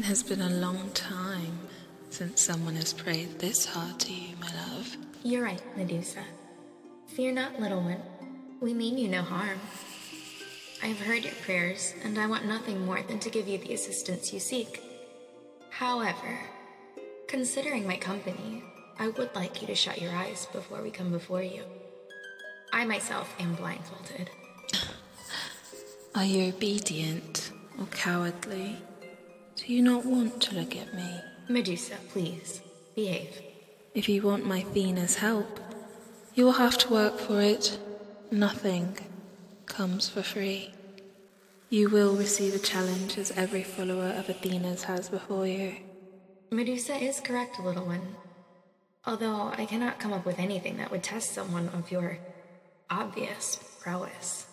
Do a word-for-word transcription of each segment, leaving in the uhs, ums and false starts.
It has been a long time since someone has prayed this hard to you, my love. You're right, Medusa. Fear not, little one. We mean you no harm. I have heard your prayers, and I want nothing more than to give you the assistance you seek. However, considering my company, I would like you to shut your eyes before we come before you. I myself am blindfolded. Are you obedient or cowardly? Do you not want to look at me? Medusa, please, behave. If you want my Thena's help, you will have to work for it. Nothing comes for free. You will receive a challenge as every follower of Athena's has before you. Medusa is correct, little one. Although I cannot come up with anything that would test someone of your obvious prowess.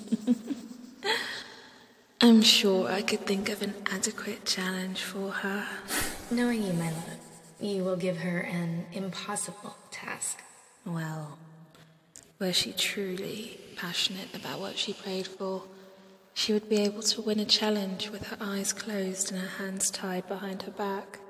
I'm sure I could think of an adequate challenge for her. Knowing you, my love, you will give her an impossible task. Well, were she truly passionate about what she prayed for, she would be able to win a challenge with her eyes closed and her hands tied behind her back.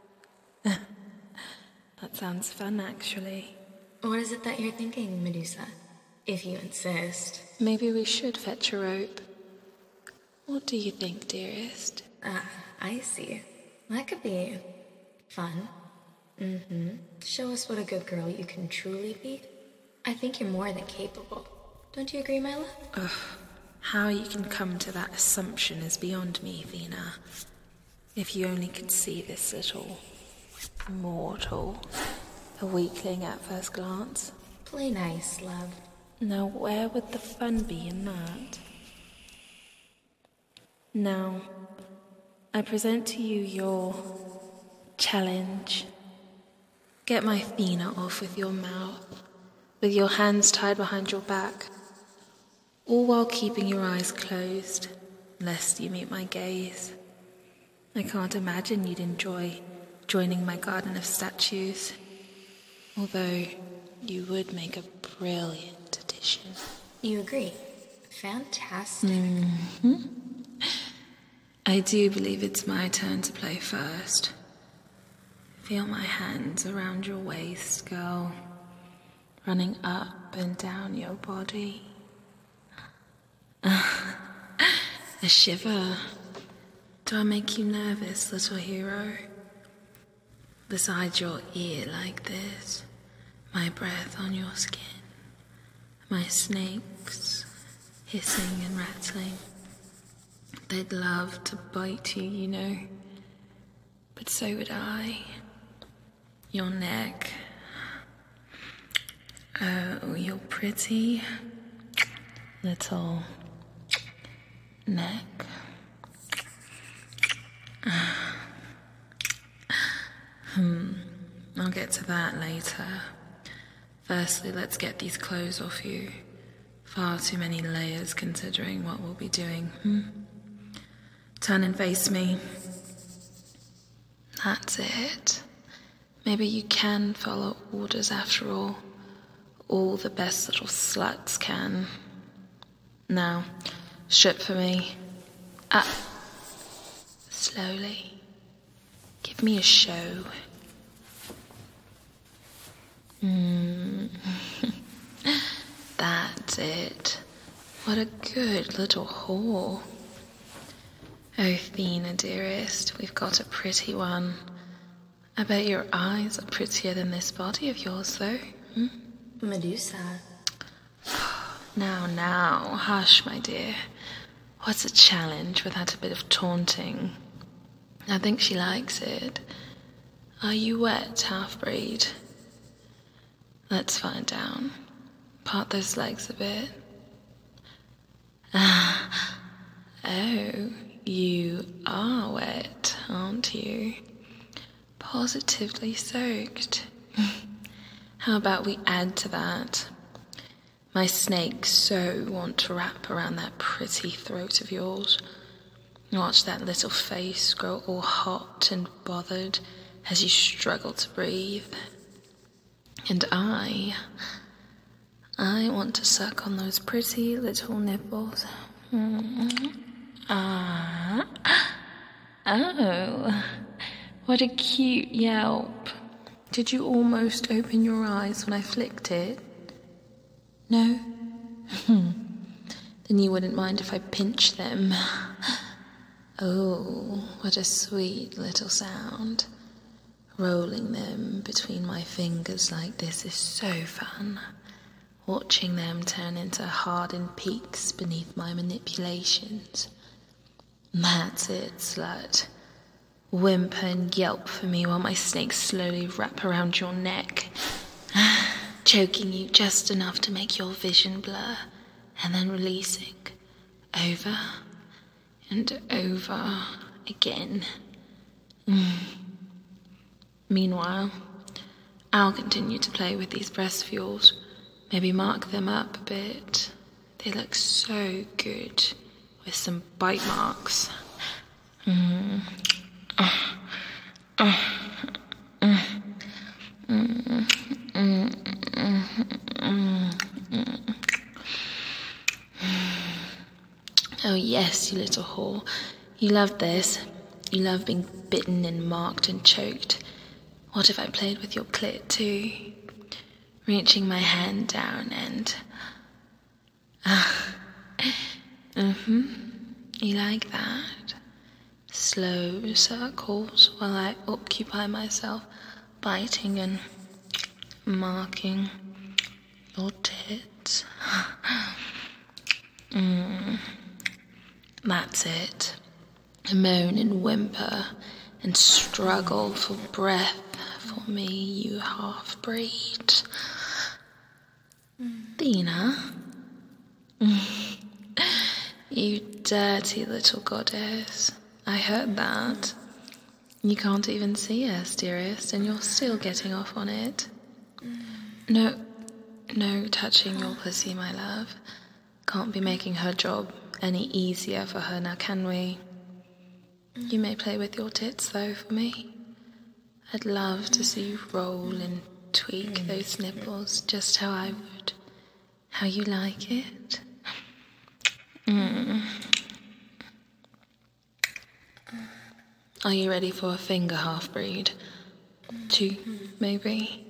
That sounds fun, actually. What is it that you're thinking, Medusa? If you insist. Maybe we should fetch a rope. What do you think, dearest? Ah, I see. That could be fun. Mm-hmm. Show us what a good girl you can truly be. I think you're more than capable. Don't you agree, my love? Ugh. How you can come to that assumption is beyond me, Athena. If you only could see this little mortal, a weakling at first glance. Play nice, love. Now, where would the fun be in that? Now, I present to you your challenge. Get my Athena off with your mouth, with your hands tied behind your back, all while keeping your eyes closed, lest you meet my gaze. I can't imagine you'd enjoy joining my garden of statues, although you would make a brilliant addition. You agree? Fantastic. Mm-hmm. I do believe it's my turn to play first. Feel my hands around your waist, girl, running up and down your body. A shiver. Do I make you nervous, little hero? Beside your ear like this, my breath on your skin, my snakes hissing and rattling. They'd love to bite you, you know, but so would I. Your neck. Oh, your pretty little neck. Hmm, I'll get to that later. Firstly, let's get these clothes off you. Far too many layers considering what we'll be doing. Hmm? Turn and face me. That's it. Maybe you can follow orders after all. All the best little sluts can. Now, strip for me. Ah. Slowly. Give me a show. Mm. That's it. What a good little whore. Oh, Athena, dearest, we've got a pretty one. I bet your eyes are prettier than this body of yours, though. Hmm? Medusa. Now, now, hush, my dear. What's a challenge without a bit of taunting? I think she likes it. Are you wet, half-breed? Let's find down. Part those legs a bit. Ah. Oh, you are wet, aren't you? Positively soaked. How about we add to that? My snakes so want to wrap around that pretty throat of yours. Watch that little face grow all hot and bothered as you struggle to breathe. And I, I want to suck on those pretty little nipples. Mm-hmm. Ah. Oh, what a cute yelp. Did you almost open your eyes when I flicked it? No? Then you wouldn't mind if I pinched them. Oh, what a sweet little sound. Rolling them between my fingers like this is so fun. Watching them turn into hardened peaks beneath my manipulations. That's it, slut. Whimper and yelp for me while my snakes slowly wrap around your neck, choking you just enough to make your vision blur, and then releasing over and over again. Mm. Meanwhile, I'll continue to play with these breast fuels, maybe mark them up a bit. They look so good with some bite marks. Mm. Uh, uh, uh, mm, mm, mm, mm. Oh yes, you little whore. You love this. You love being bitten and marked and choked. What if I played with your clit too? Reaching my hand down and... Uh, mm-hmm. You like that? Slow circles while I occupy myself biting and marking your tits. mm. That's it. Moan and whimper and struggle for breath for me, you half-breed. Dina? You dirty little goddess. I heard that. You can't even see us, dearest, and you're still getting off on it. No, no touching your pussy, my love. Can't be making her job any easier for her now, can we? You may play with your tits, though, for me. I'd love to see you roll and tweak those nipples just how I would. How you like it. Mm. Are you ready for a finger half-breed? Two, maybe?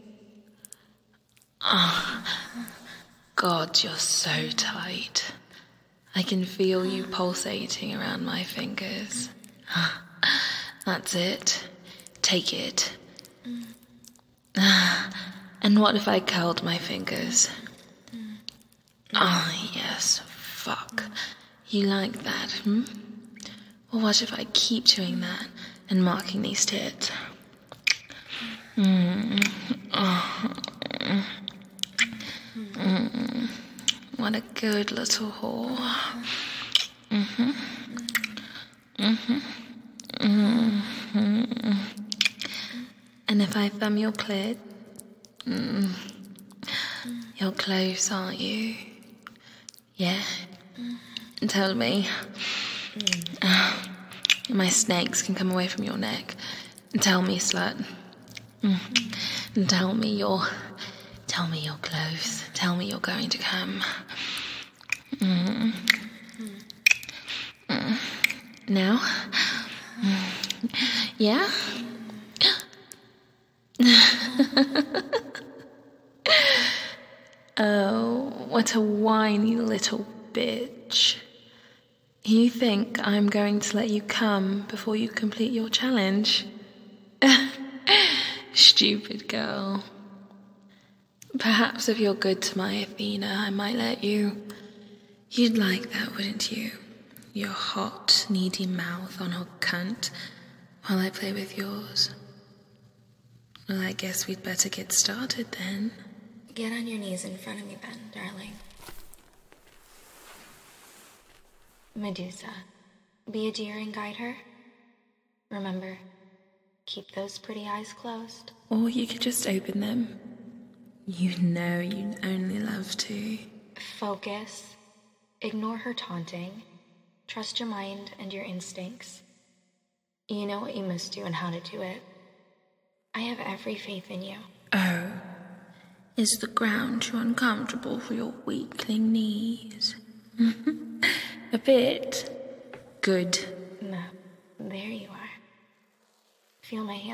Oh, God, you're so tight. I can feel you pulsating around my fingers. That's it. Take it. And what if I curled my fingers? Ah, oh, yes. Fuck. You like that, hmm? Well, what if I keep doing that and marking these tits? Mm. Oh. Mm. What a good little whore. Mm-hmm. Mm-hmm. Mm-hmm. And if I thumb your clit, mm, you're close, aren't you? Yeah? Tell me. Uh, my snakes can come away from your neck. Tell me, slut. Mm. Tell me you're... Tell me you're close. Tell me you're going to come. Mm. Mm. Now? Mm. Yeah? Oh, what a whiny little bitch. You think I'm going to let you come before you complete your challenge? Stupid girl. Perhaps if you're good to my Athena, I might let you. You'd like that, wouldn't you? Your hot, needy mouth on her cunt while I play with yours. Well, I guess we'd better get started then. Get on your knees in front of me then, darling. Medusa, be a dear and guide her. Remember, keep those pretty eyes closed. Or you could just open them. You know you'd only love to. Focus. Ignore her taunting. Trust your mind and your instincts. You know what you must do and how to do it. I have every faith in you. Oh. Is the ground too uncomfortable for your weakling knees? A bit. Good. No, there you are.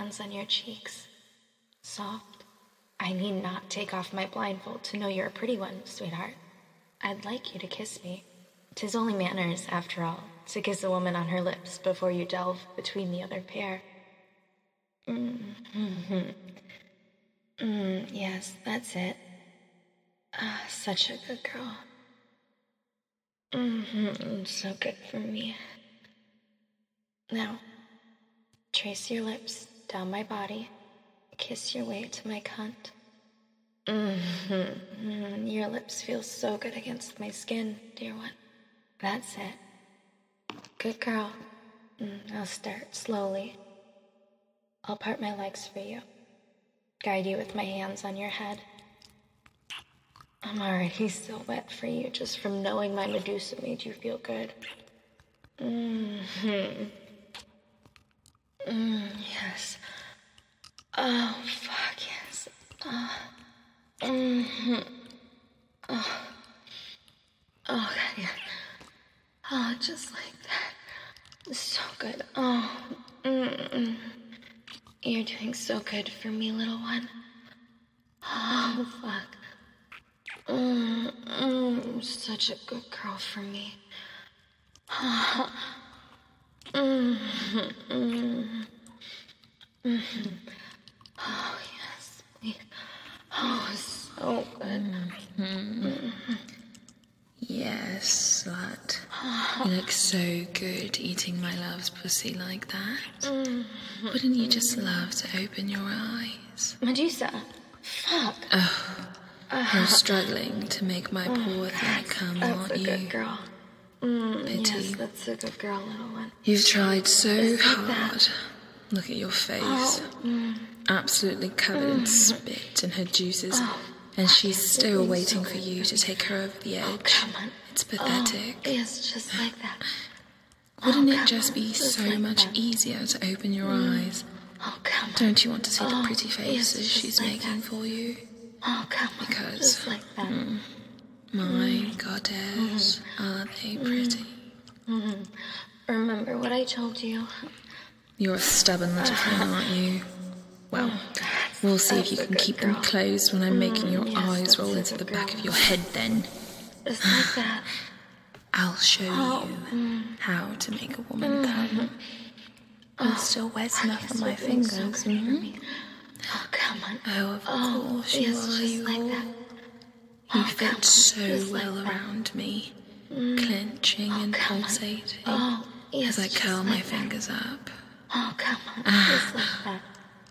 hands on your cheeks. Soft. I need not take off my blindfold to know you're a pretty one, sweetheart. I'd like you to kiss me. 'Tis only manners, after all, to kiss a woman on her lips before you delve between the other pair. Mm-hmm. Mm, yes, that's it. Ah, such a good girl. Mm-hmm. So good for me. Now, trace your lips down my body. Kiss your way to my cunt. Mm-hmm. Mm, your lips feel so good against my skin, dear one. That's it. Good girl. Mm, I'll start slowly. I'll part my legs for you. Guide you with my hands on your head. I'm already so wet for you just from knowing my Medusa made you feel good. Mm-hmm. Mm, yes. Oh, fuck, yes. Oh. Mm-hmm. Oh. Oh, God, yeah. Oh, just like that. So good. Oh. Mm-mm. You're doing so good for me, little one. Oh, fuck. Mm, mm, such a good girl for me. Oh, mm, mm, mm. Oh yes, please. Oh, so good. Mm-hmm. Mm-hmm. Yes, slut. You look so good eating my love's pussy like that. Mm-hmm. Wouldn't you just love to open your eyes? Medusa, fuck. Oh. You're struggling to make my poor thing come, that's aren't a you? Good girl. Mm, Pity. Yes, that's a good girl, little one. You've tried so Just like hard. That. Look at your face. Oh, mm. Absolutely covered mm. in spit and her juices. Oh, and she's still waiting so for you to take her over the edge. Oh, come on. It's pathetic. Oh, yes, just like that. Wouldn't oh, it just on. be just so like much that. easier to open your mm. eyes? Oh, come on. Don't you want to see oh, the pretty faces yes, she's like making that. for you? Oh, come on. Because, just like that. Mm, my mm. goddess, mm. are they pretty? Mm. Remember what I told you? You're a stubborn little thing, aren't you? Well, we'll see if you can keep girl. them closed when I'm mm, making your yes, eyes roll into the girl. back of your head then. Just like that. I'll show oh, you mm. how to make a woman come. I'm oh, still wet enough on my fingers. So mm-hmm. Oh, come on. Oh, of oh, course yes, you are, you like all. That. You oh, fit so just well like around that. me, mm. clenching oh, and pulsating oh, yes, as I curl like my that. fingers up. Oh, come on, ah. just like that.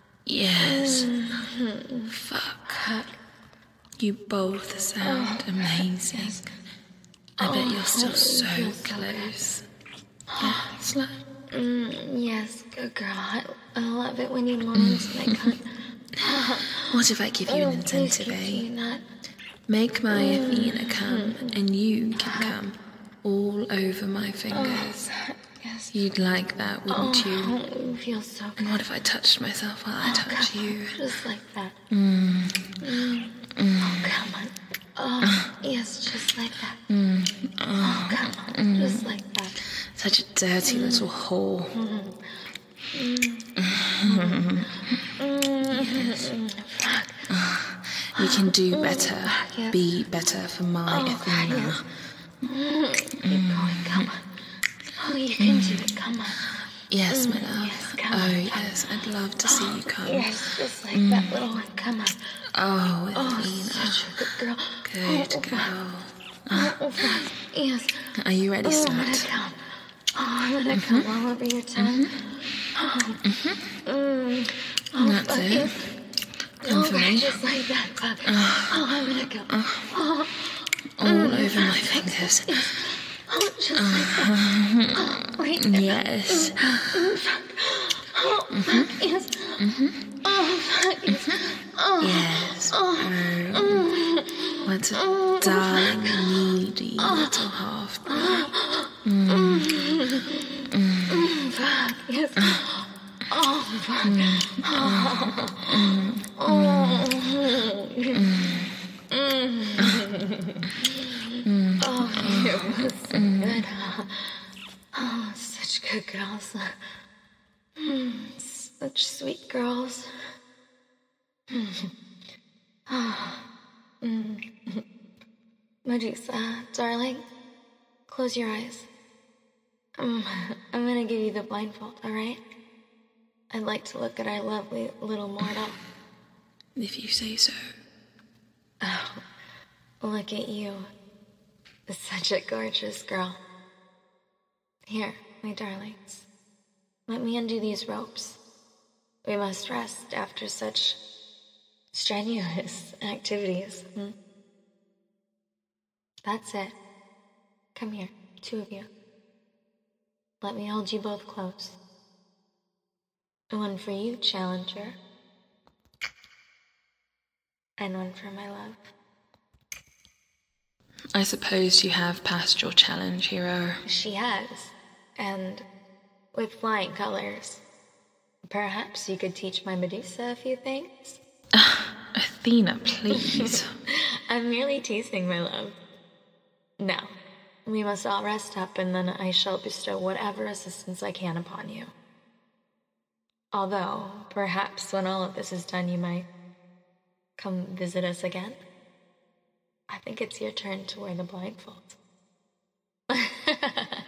Yes. Mm-hmm. Fuck. You both sound oh, amazing. Yes. I bet oh, you're still oh, so so close. Oh. Yes, love. Mm, yes, good girl. I, I love it when you moan into my cunt. What if I give you oh, an incentive, eh? Not... Make my mm. Athena come, and you can come all over my fingers. Oh, yes. You'd like that, wouldn't oh, you? It feels so good. And what if I touched myself while I oh, touch you? Just like that. Mm. Mm. Mm. Oh, come on. Oh, yes, just like that. Mm. Oh, oh, come on. Mm. Just like that. Such a dirty mm. little whore. Mm. Mm. Yes. You can do better. Yes. Be better for my oh, Athena. Yes. Mm. Keep going, come on. Oh, you can mm. do it, come on. Yes, my love. Yes, come oh, on, yes, I'd love to see you come. Yes, just like mm. that little one, come on. Oh, Athena. Oh, such a good girl. Good oh, girl. Oh, oh, yes. Are you ready, oh, slut? I'm gonna come. Oh, I'm gonna mm-hmm. come all over your tongue. Mm-hmm. Oh. Mm-hmm. Mm. Oh, That's it. Yes. Come oh, for me. Just like that, fuck. Oh, oh I'm gonna go. Oh. Oh. All mm. over my fingers. Yes. Oh, just uh, like that. Oh, right there. Yes. Mm, fuck. Oh, mm-hmm. fuck. Yes. Mm-hmm. Oh, fuck. Yes. Oh. Yes. Oh. Oh. Mm. What a oh, darling, fuck. needy oh. little half-breed. Oh. Mm. Mm. Mm. Fuck. Yes. Oh, fuck. Mm. Oh. Mm. Oh. Mm. Mm. Mm. Oh, it was so mm. good. Oh, such good girls. Mm. Such sweet girls. Medusa, darling, close your eyes. Um, I'm gonna give you the blindfold, alright? I'd like to look at our lovely little mortal. If you say so. Oh, look at you. Such a gorgeous girl. Here, my darlings. Let me undo these ropes. We must rest after such strenuous activities. Hmm? That's it. Come here, two of you. Let me hold you both close. One for you, Challenger. And one for my love. I suppose you have passed your challenge, hero. She has. And with flying colors. Perhaps you could teach my Medusa a few things? Athena, please. I'm merely teasing, my love. Now, we must all rest up, and then I shall bestow whatever assistance I can upon you. Although, perhaps when all of this is done, you might come visit us again. I think it's your turn to wear the blindfold.